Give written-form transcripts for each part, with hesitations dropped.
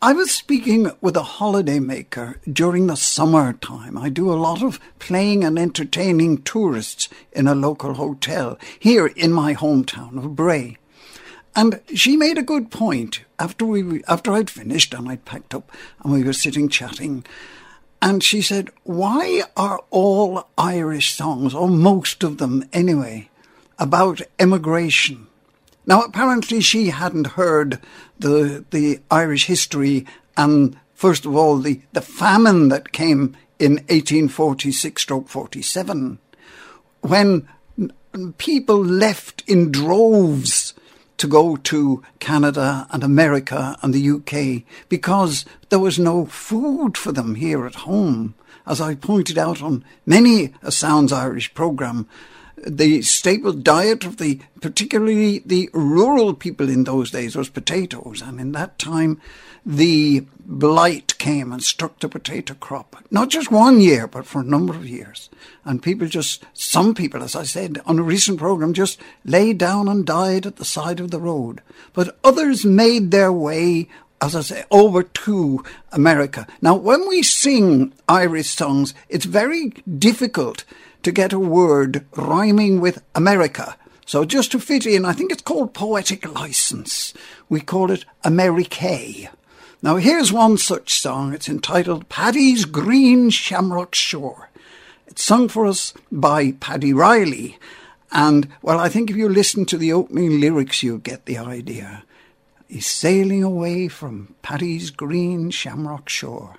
I was speaking with a holidaymaker during the summer time. I do a lot of playing and entertaining tourists in a local hotel here in my hometown of Bray. And she made a good point after I'd finished and I'd packed up and we were sitting chatting. And she said, why are all Irish songs, or most of them anyway, about emigration? Now, apparently she hadn't heard the Irish history and, first of all, the famine that came in 1846-47, when people left in droves to go to Canada and America and the UK because there was no food for them here at home. As I pointed out on many a Sounds Irish programme, the staple diet of particularly the rural people in those days was potatoes. And in that time, the blight came and struck the potato crop. Not just 1 year, but for a number of years. And some people, as I said on a recent programme, just lay down and died at the side of the road. But others made their way, as I say, over to America. Now, when we sing Irish songs, it's very difficult to get a word rhyming with America. So just to fit in, I think it's called poetic license. We call it Amerique. Now here's one such song. It's entitled Paddy's Green Shamrock Shore. It's sung for us by Paddy Riley. And, well, I think if you listen to the opening lyrics, you'll get the idea. He's sailing away from Paddy's Green Shamrock Shore.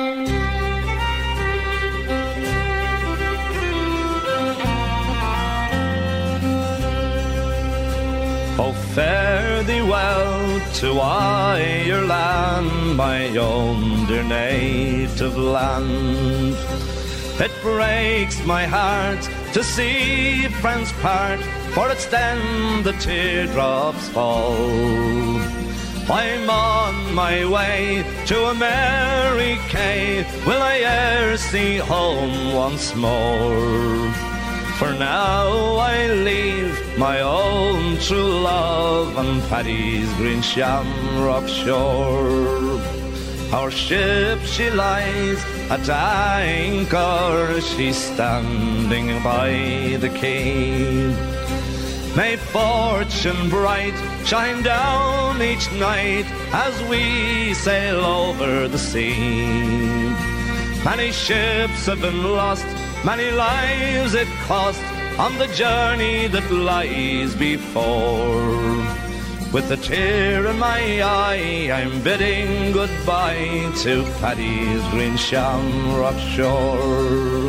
Oh, fare thee well to Ireland, my own dear native land. It breaks my heart to see friends part, for it's then the teardrops fall. I'm on my way to America, will I e'er see home once more? For now I leave my own true love on Paddy's green shamrock shore. Our ship she lies at anchor, she's standing by the quay. May fortune bright shine down each night as we sail over the sea. Many ships have been lost, many lives it cost on the journey that lies before. With a tear in my eye, I'm bidding goodbye to Paddy's green shamrock shore.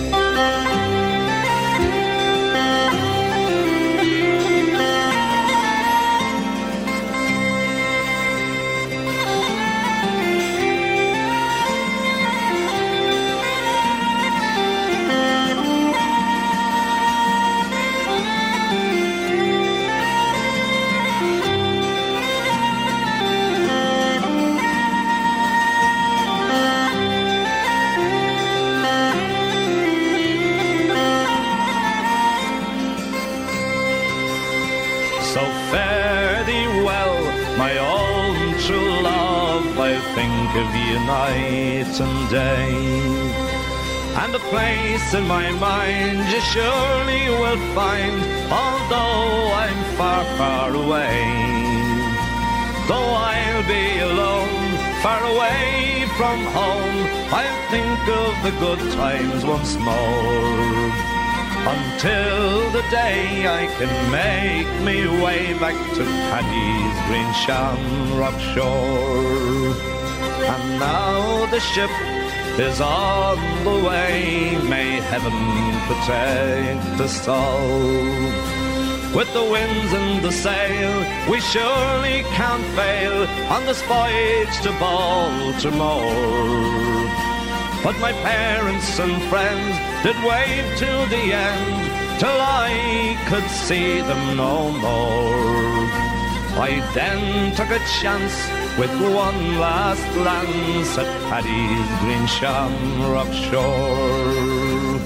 So fare thee well, my own true love, I'll think of you night and day. And a place in my mind you surely will find, although I'm far, far away. Though I'll be alone, far away from home, I'll think of the good times once more. Until the day I can make me way back to Paddy's green shamrock shore. And now the ship is on the way, may heaven protect us all. With the winds and the sail, we surely can't fail on this voyage to Baltimore. But my parents and friends did wait to the end, till I could see them no more. I then took a chance with one last glance at Paddy's green shamrock shore.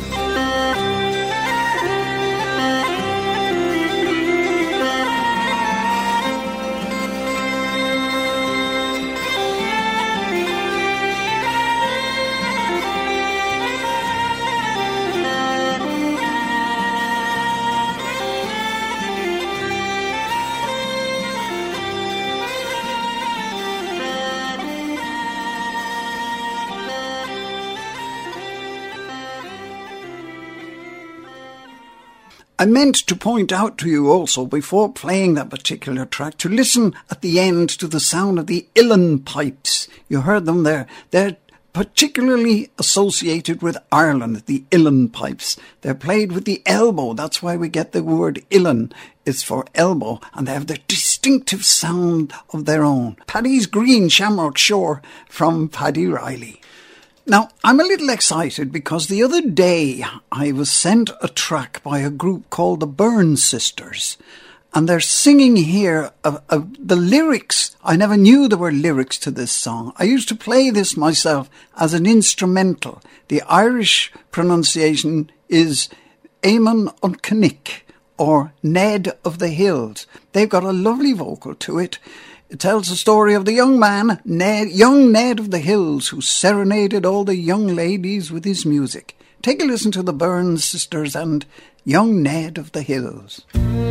I meant to point out to you also, before playing that particular track, to listen at the end to the sound of the uilleann pipes. You heard them there. They're particularly associated with Ireland, the uilleann pipes. They're played with the elbow. That's why we get the word uilleann. It's for elbow, and they have their distinctive sound of their own. Paddy's Green Shamrock Shore from Paddy Riley. Now, I'm a little excited because the other day I was sent a track by a group called the Burns Sisters, and they're singing here the lyrics. I never knew there were lyrics to this song. I used to play this myself as an instrumental. The Irish pronunciation is Eamon on Canick, or Ned of the Hills. They've got a lovely vocal to it. It tells the story of the young man, young Ned of the Hills, who serenaded all the young ladies with his music. Take a listen to the Burns Sisters and Young Ned of the Hills.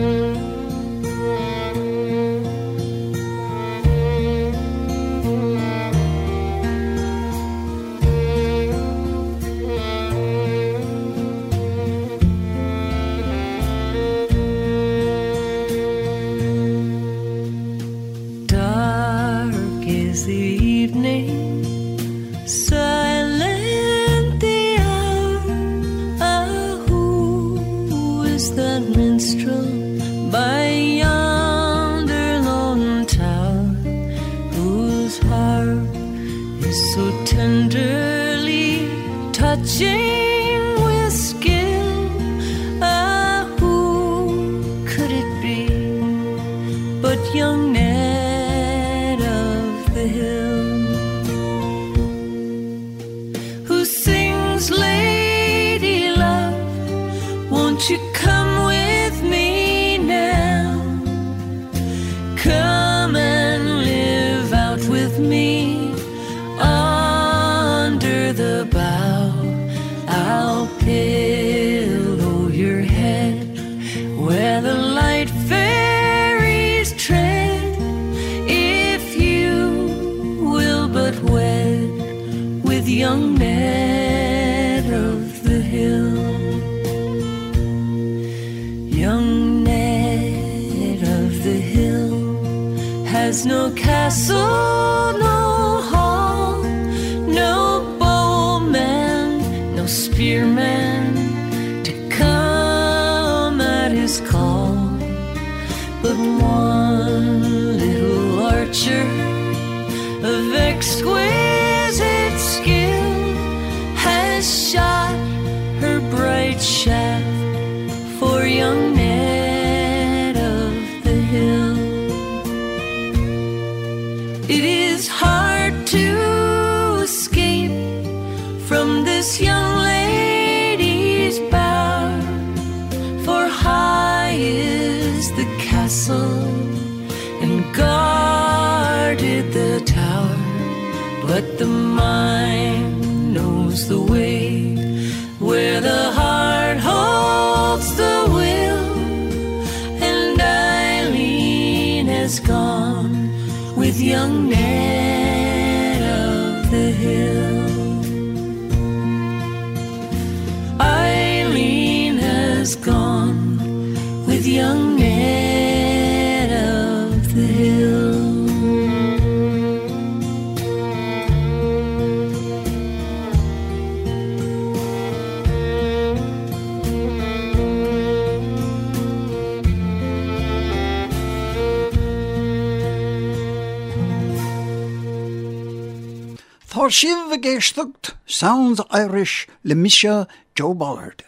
Silent the hour, who is that minstrel by yonder lone tower, whose harp is so tenderly touching with skill? Who could it be but young Ned of the Hill? Lady love, won't you come with me now? Come and live out with me under the bough. I'll pillow your head where the light fairies tread, if you will but wed with young Ned of the Hill. Young Ned of the Hill has no castle, no hall, no bowman, no spearman to come at his call, but one little archer of exquisite skill has shot her bright shaft for young Ned of the Hill. It is hard to escape from this young lady's bower, for high is the castle and guarded the tower, but the mind knows the way where the heart holds the will, and Eileen has gone with young Ned of the Hill. Eileen has gone with young Ned of the Hill. Thor Shiv Gestucht sounds Irish, Lemisha Joe Bollard.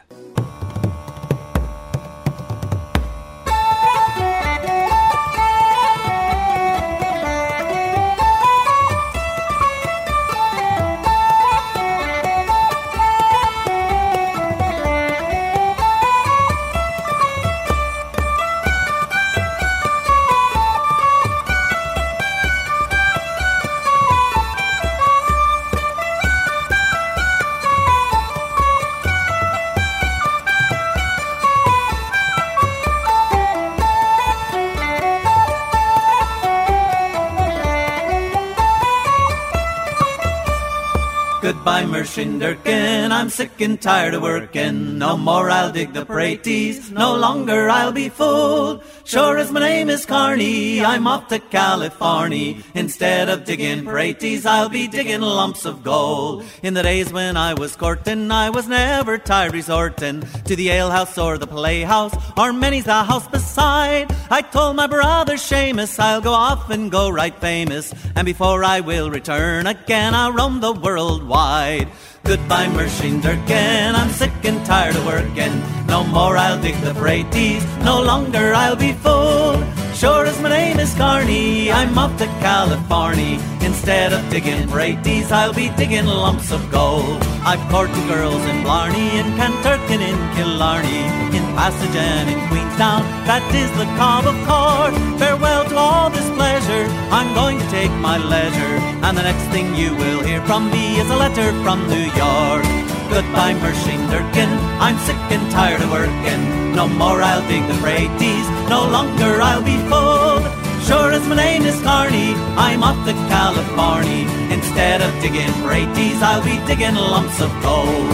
Goodbye, Mershinderkin, I'm sick and tired of working. No more I'll dig the praties, no longer I'll be fooled. Sure as my name is Carney, I'm off to California. Instead of digging praties, I'll be digging lumps of gold. In the days when I was courting, I was never tired resorting to the alehouse or the playhouse, or many's the house beside. I told my brother Seamus I'll go off and go right famous, and before I will return again, I'll roam the world wide. Goodbye, Mershinderkin, I'm sick and tired of working. No more I'll dig the praties, no longer I'll be fooled. Sure as my name is Carney, I'm off to California. Instead of digging praties, I'll be digging lumps of gold. I've courted girls in Blarney, in Canturkin, in Killarney, in Passage and in Queenstown, that is the Cobb of Court. Farewell to all this pleasure, I'm going to take my leisure, and the next thing you will hear from me is a letter from New York. Goodbye, Mershinderkin, I'm sick and tired of working. No more I'll dig the praties, no longer I'll be fooled. Sure as my name is Carney, I'm off to California. Instead of digging praties, I'll be digging lumps of gold.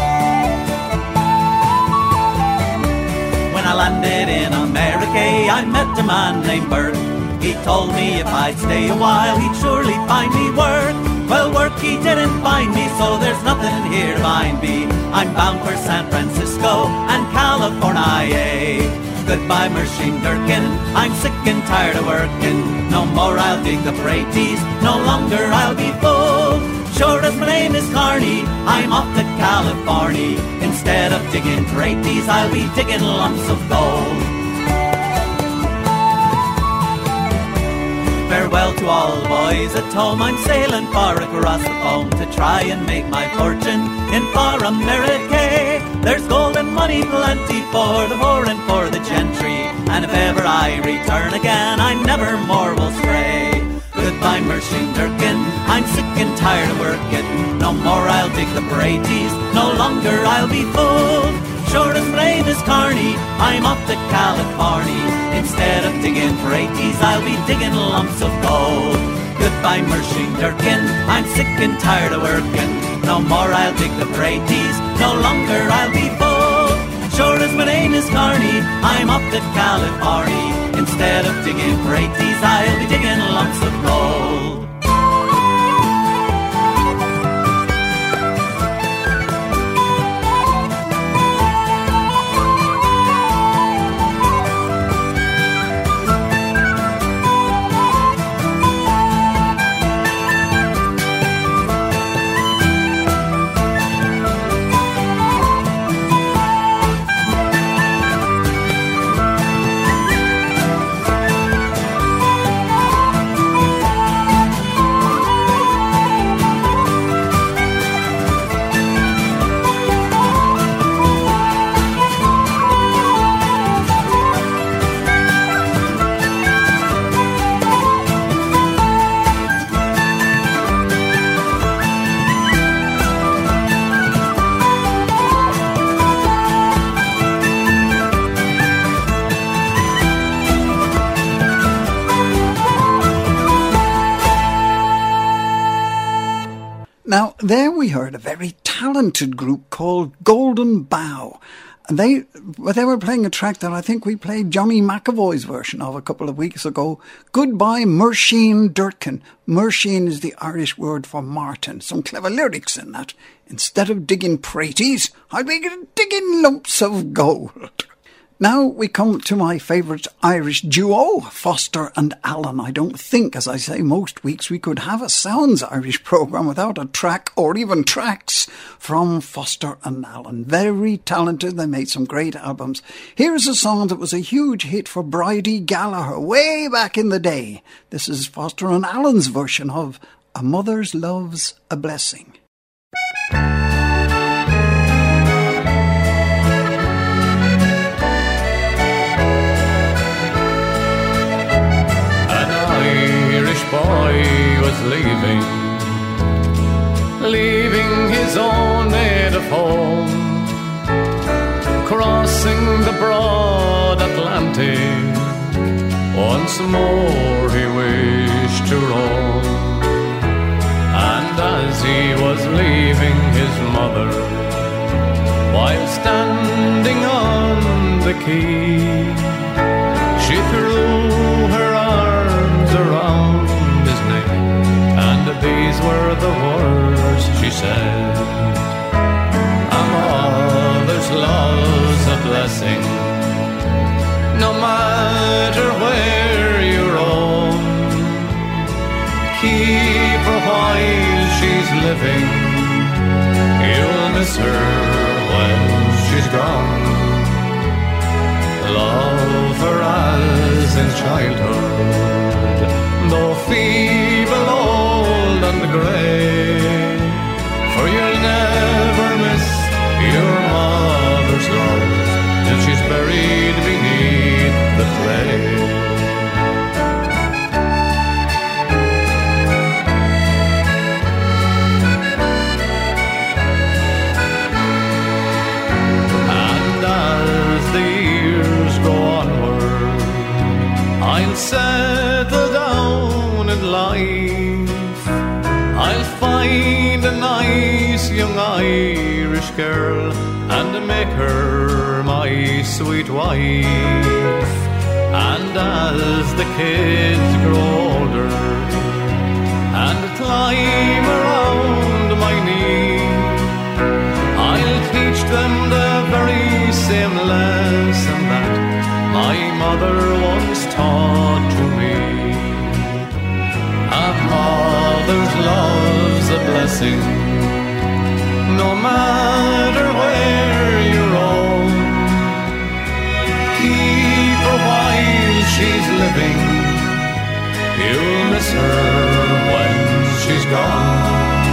When I landed in America, I met a man named Bert. He told me if I'd stay a while, he'd surely find me work. Well, work he didn't find me, so there's nothing here to bind me. I'm bound for San Francisco and California. Goodbye, Mershinderkin, I'm sick and tired of working. No more I'll dig the praties, no longer I'll be fooled. Sure as my name is Carney, I'm off to California. Instead of digging praties, I'll be digging lumps of gold. Farewell to all the boys at home, I'm sailing far across the foam to try and make my fortune in far America. There's gold and money plenty for the poor and for the gentry, and if ever I return again, I never more will stray. Goodbye, Mershinderkin, I'm sick and tired of working. No more I'll dig the praties, no longer I'll be fooled. Sure as my name is Carney, I'm off to California. Instead of digging praties, I'll be digging lumps of gold. Goodbye, Mershinderkin, I'm sick and tired of working. No more I'll dig the praties, no longer I'll be fooled. Sure as my name is Carney, I'm off to California. Instead of digging praties, I'll be digging lumps of gold. Now, there we heard a very talented group called Golden Bough. And they were playing a track that I think we played Johnny McAvoy's version of a couple of weeks ago. Goodbye, Mershinderkin. Mershin is the Irish word for Martin. Some clever lyrics in that. Instead of digging praties, I'll be digging lumps of gold. Now we come to my favourite Irish duo, Foster and Allen. I don't think, as I say, most weeks we could have a Sounds Irish programme without a track or even tracks from Foster and Allen. Very talented, they made some great albums. Here's a song that was a huge hit for Bridie Gallagher way back in the day. This is Foster and Allen's version of A Mother's Love's a Blessing. Boy was leaving his own native home, crossing the broad Atlantic. Once more he wished to roam, and as he was leaving tea. She threw her arms around his neck, and these were the words she said: a mother's love's a blessing, no matter where you roam. Keep her while she's living, you'll miss her when she's gone. Love her as in childhood, though feeble, old and grey, for you'll never miss your mother's love till she's buried beneath the clay. I'll settle down in life, I'll find a nice young Irish girl and make her my sweet wife. And as the kids grow older and climb around my knee, I'll teach them the very same lesson that my mother once taught to me. A mother's love's a blessing, no matter where you roam. Keep her while she's living, you'll miss her when she's gone.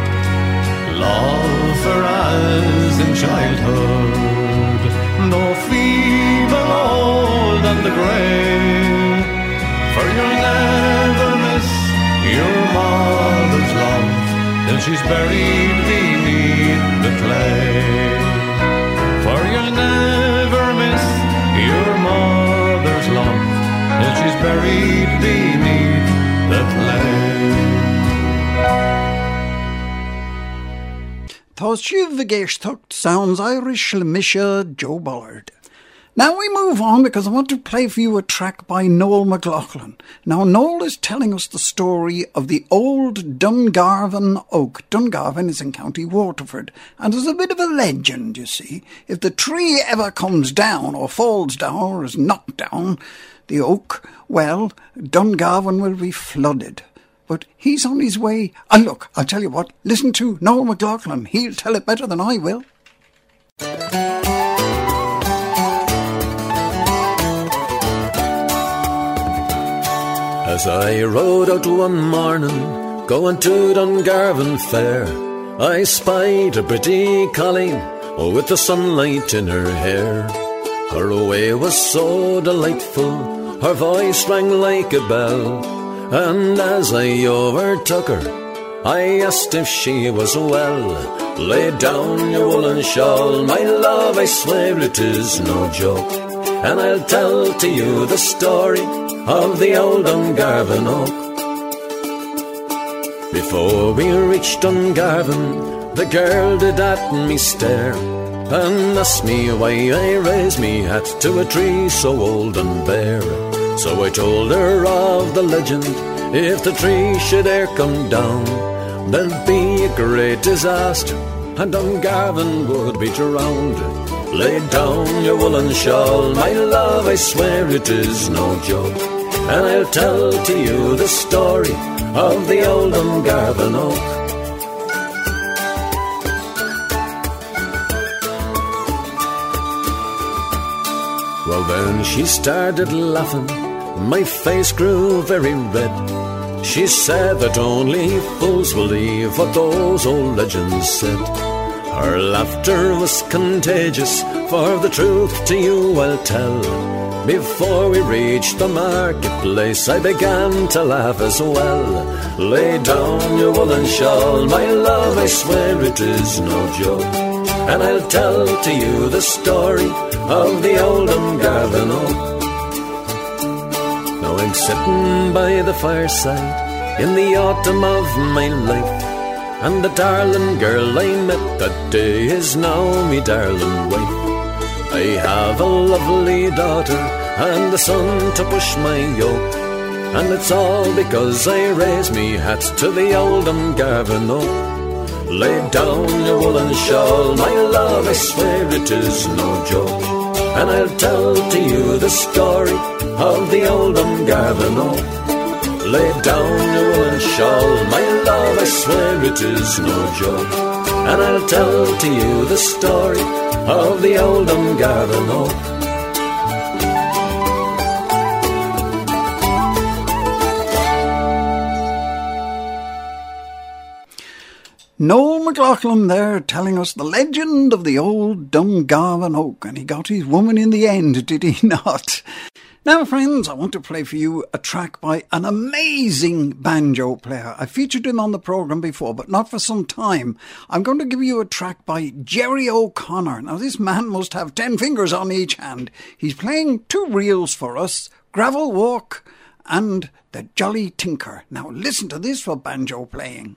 Love her as in childhood, though feeble, old and grey, for you'll never miss your mother's love till she's buried beneath the clay. For you'll never miss your mother's love till she's buried beneath the clay. Tá siad a géisteacht sounds Irish le Misha Joe Bullard. Now we move on because I want to play for you a track by Noel McLaughlin. Now Noel is telling us the story of the old Dungarvan oak. Dungarvan is in County Waterford, and there's a bit of a legend, you see. If the tree ever comes down or falls down or is knocked down, the oak, well, Dungarvan will be flooded. But he's on his way. And look, I'll tell you what, listen to Noel McLaughlin. He'll tell it better than I will. As I rode out one morning, going to Dungarvan fair, I spied a pretty colleen, with the sunlight in her hair. Her way was so delightful, her voice rang like a bell, and as I overtook her, I asked if she was well. Lay down your woolen shawl, my love, I swear it is no joke, and I'll tell to you the story of the old Dungarvan oak. Before we reached Dungarvan, the girl did at me stare, and asked me why I raised me hat to a tree so old and bare. So I told her of the legend, if the tree should e'er come down, there'd be a great disaster, and Dungarvan would be drowned. Lay down your woolen shawl, my love, I swear it is no joke, and I'll tell to you the story of the old Dungarvan oak. Well then she started laughing, my face grew very red. She said that only fools believe what those old legends said. Her laughter was contagious, for the truth to you I'll tell. Before we reached the marketplace, I began to laugh as well. Lay down your woolen shawl, my love, I swear it is no joke, and I'll tell to you the story of the old Dungarvan oak. Now I'm sitting by the fireside in the autumn of my life, and the darling girl I met that day is now me darling wife. I have a lovely daughter and a son to push my yoke, and it's all because I raise me hat to the old Dungarvan oak. Lay down your woolen shawl, my love, I swear it is no joke, and I'll tell to you the story of the old Dungarvan oak. Lay down your woolen shawl, my love, I swear it is no joke, and I'll tell to you the story of the old Dungarvan oak. Noel McLaughlin there telling us the legend of the old Dungarvan oak, and he got his woman in the end, did he not? Now, friends, I want to play for you a track by an amazing banjo player. I featured him on the programme before, but not for some time. I'm going to give you a track by Jerry O'Connor. Now, this man must have 10 fingers on each hand. He's playing two reels for us, Gravel Walk and The Jolly Tinker. Now, listen to this for banjo playing.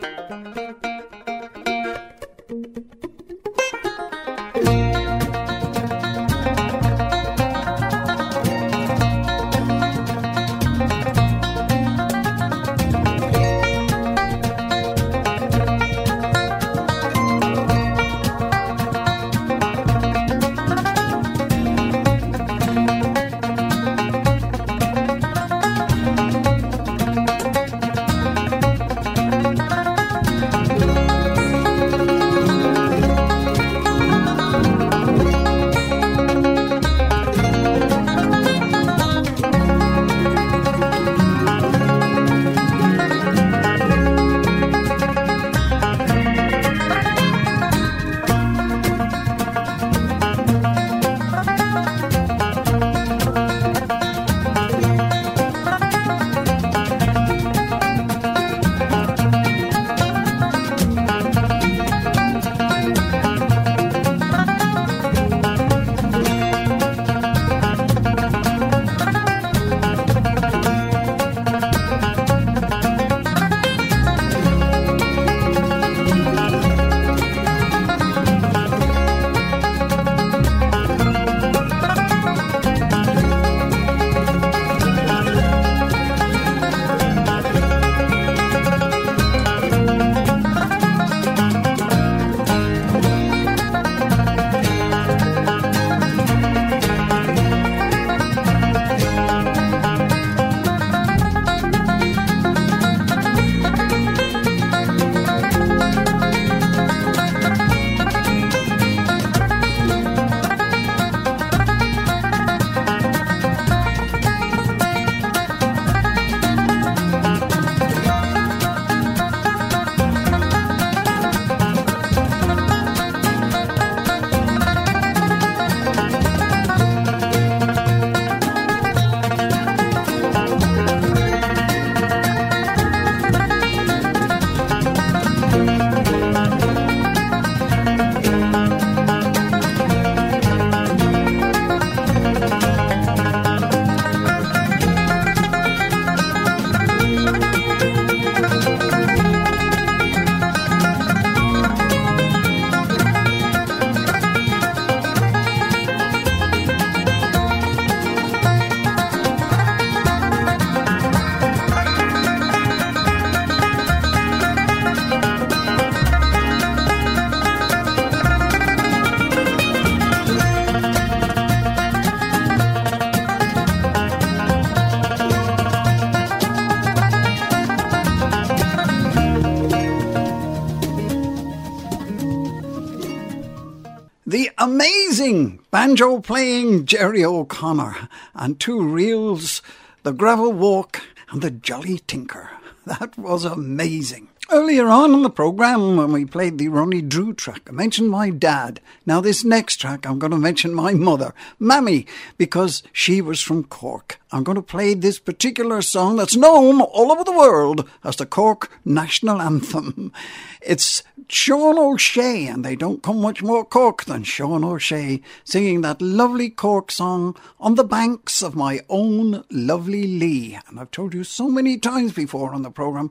The amazing banjo-playing Jerry O'Connor, and two reels, The Gravel Walk and The Jolly Tinker. That was amazing. Earlier on in the programme, when we played the Ronnie Drew track, I mentioned my dad. Now this next track, I'm going to mention my mother, Mammy, because she was from Cork. I'm going to play this particular song that's known all over the world as the Cork National Anthem. It's Sean O'Shea, and they don't come much more Cork than Sean O'Shea, singing that lovely Cork song, On the Banks of My Own Lovely Lee. And I've told you so many times before on the programme,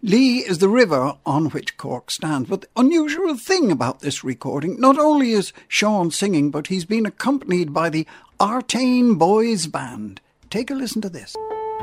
Lee is the river on which Cork stands. But the unusual thing about this recording, not only is Sean singing, but he's been accompanied by the Artane Boys Band. Take a listen to this.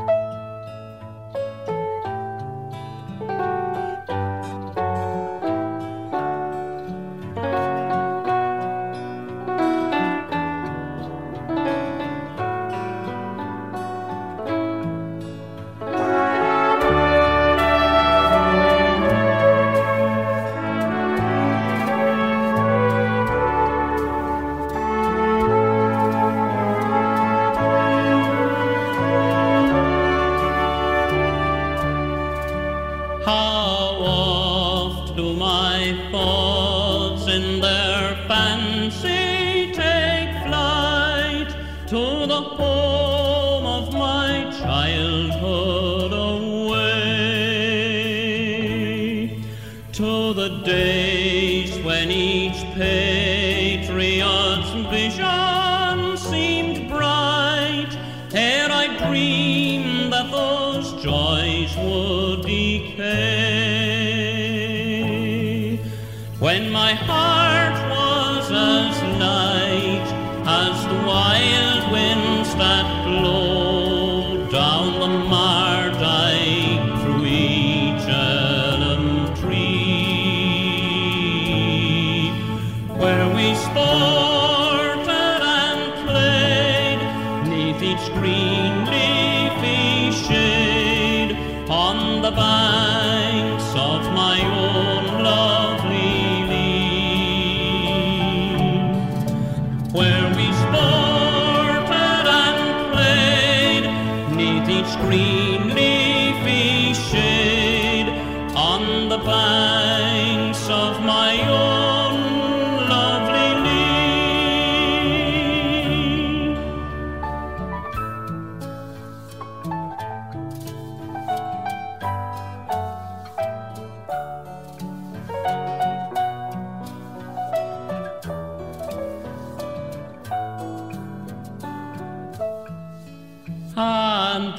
And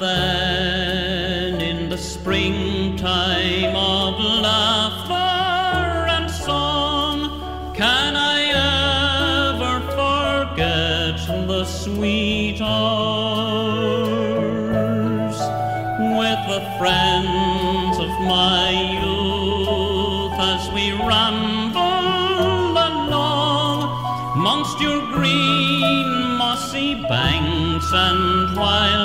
then in the springtime of laughter and song, can I ever forget the sweet hours with the friends of my youth as we ramble along amongst your green mossy banks and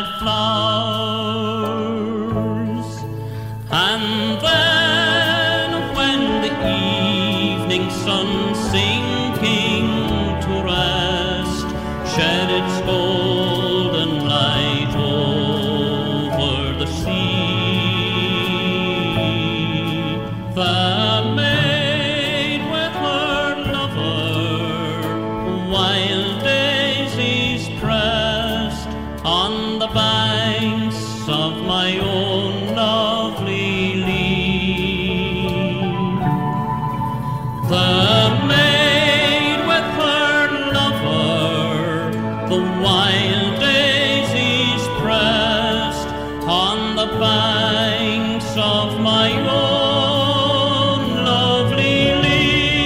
wildflowers? And then when the evening sun sinking to rest shed its golden light over the sea, the maid with her lover, wild daisies pressed on the banks of my own lovely lea. The maid with her lover, the wild daisies pressed on the banks of my own lovely lea.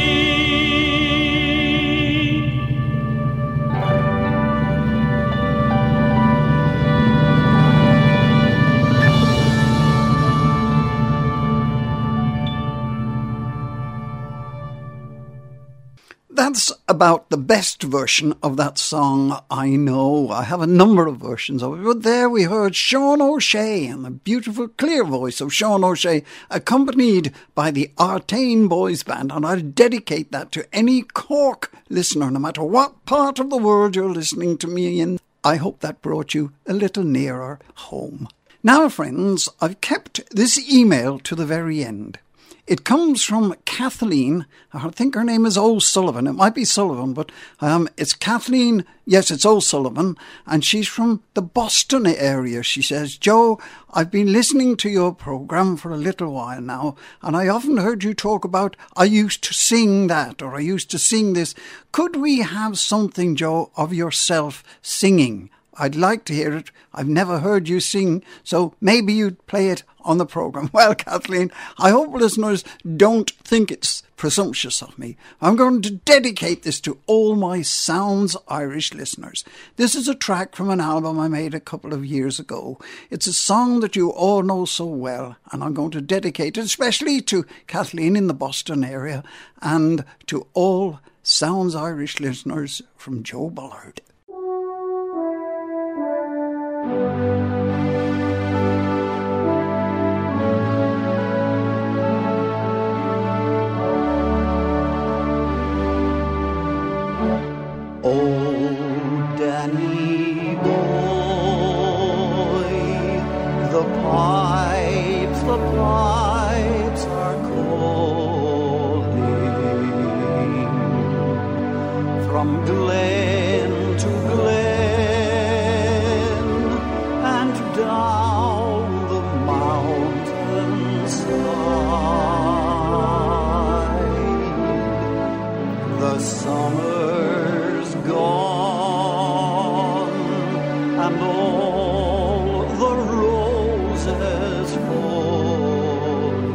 That's about the best version of that song, I know. I have a number of versions of it, but there we heard Sean O'Shea and the beautiful clear voice of Sean O'Shea, accompanied by the Artane Boys Band, and I dedicate that to any Cork listener, no matter what part of the world you're listening to me in. I hope that brought you a little nearer home. Now, friends, I've kept this email to the very end. It comes from Kathleen. I think her name is O'Sullivan. It might be Sullivan, but it's Kathleen. Yes, it's O'Sullivan. And she's from the Boston area. She says, Joe, I've been listening to your programme for a little while now, and I often heard you talk about, I used to sing that, or I used to sing this. Could we have something, Joe, of yourself singing? I'd like to hear it. I've never heard you sing, so maybe you'd play it on the programme. Well, Kathleen, I hope listeners don't think it's presumptuous of me. I'm going to dedicate this to all my Sounds Irish listeners. This is a track from an album I made a couple of years ago. It's a song that you all know so well, and I'm going to dedicate it especially to Kathleen in the Boston area and to all Sounds Irish listeners from Joe Bullard. Oh, Danny boy, the pipes are calling from glen to glen and down the mountainside. The summer's gone and all the roses falling.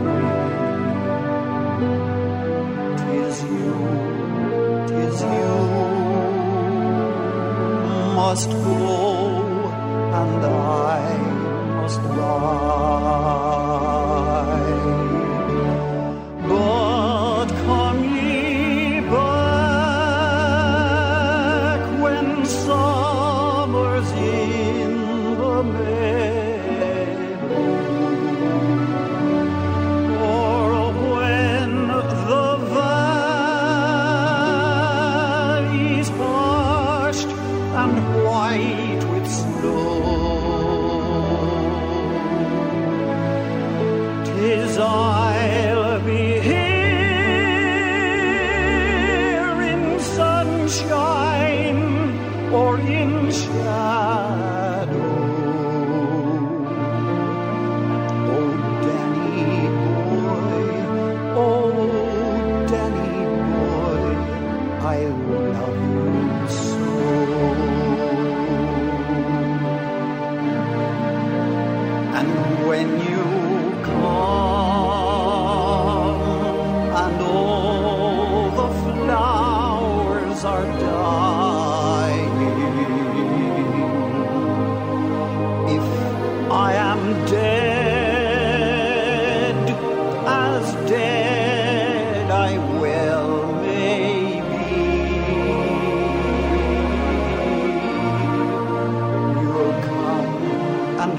'Tis you must go and I must ride. But come ye back when summer's in the meadow, or when the valley's hushed and white with snow. 'Tis I'll be here in sunshine or in shadow. Oh, Danny boy, I love you so. And when you come and all the flowers are dying, if I am dead, as dead I well may be, you'll come and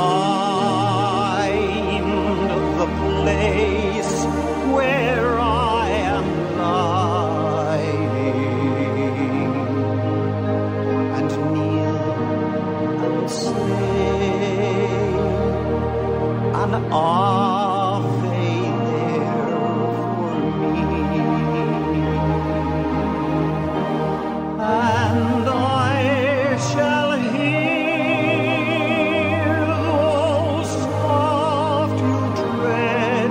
find the place where I am lying, and kneel and say an Ave there for me, and I shall hear those soft you tread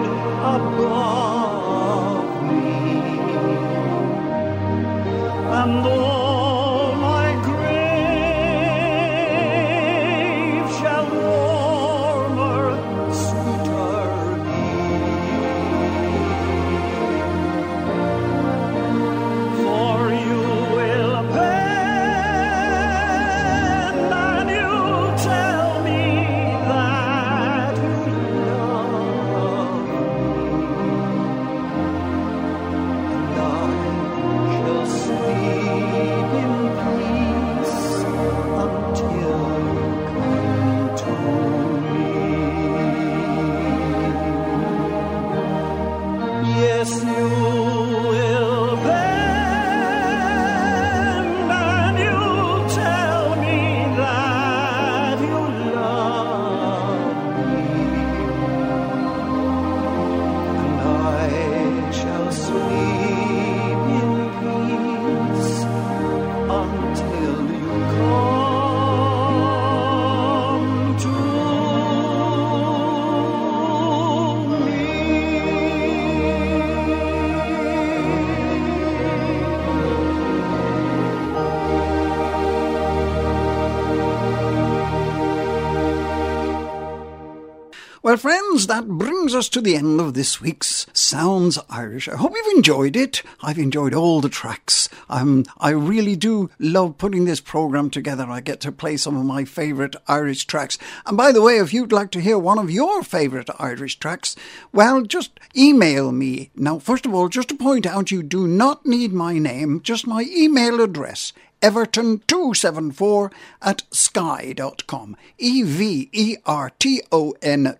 above me, and all my grave shall warmer, sweeter be. For you will bend and you'll tell me that you love me, and I shall sleep in peace until you come to me. Yes, you will bend and you'll tell me that you love me, and I shall sleep in peace until you come to me. Well, friends, that brings us to the end of this week's Sounds Irish. I hope you've enjoyed it. I've enjoyed all the tracks. I really do love putting this programme together. I get to play some of my favourite Irish tracks. And by the way, if you'd like to hear one of your favourite Irish tracks, well, just email me. Now, first of all, just to point out, you do not need my name, just my email address. everton274@sky.com. EVERTON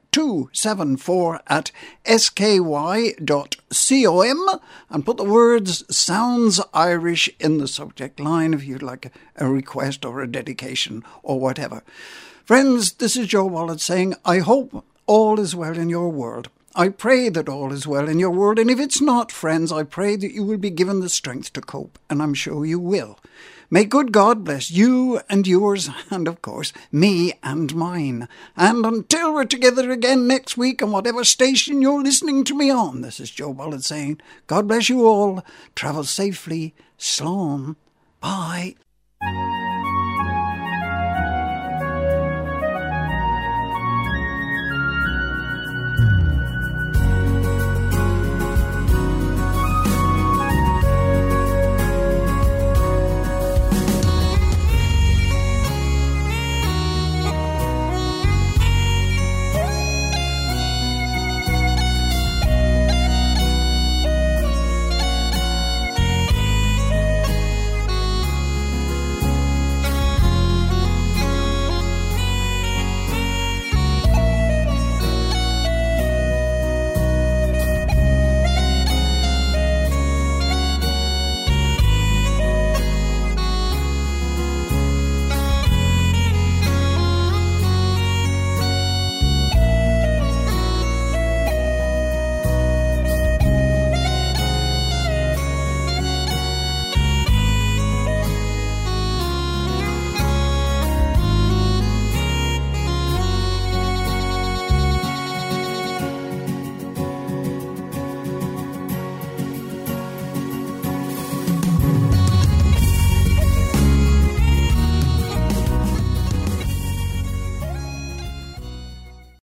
274@sky.com, and put the words Sounds Irish in the subject line if you'd like a request or a dedication or whatever. Friends, this is Joe Wallet saying, I hope all is well in your world. I pray that all is well in your world, and if it's not, friends, I pray that you will be given the strength to cope, and I'm sure you will. May good God bless you and yours, and of course, me and mine. And until we're together again next week on whatever station you're listening to me on, this is Joe Bollard saying, God bless you all, travel safely, slán, bye.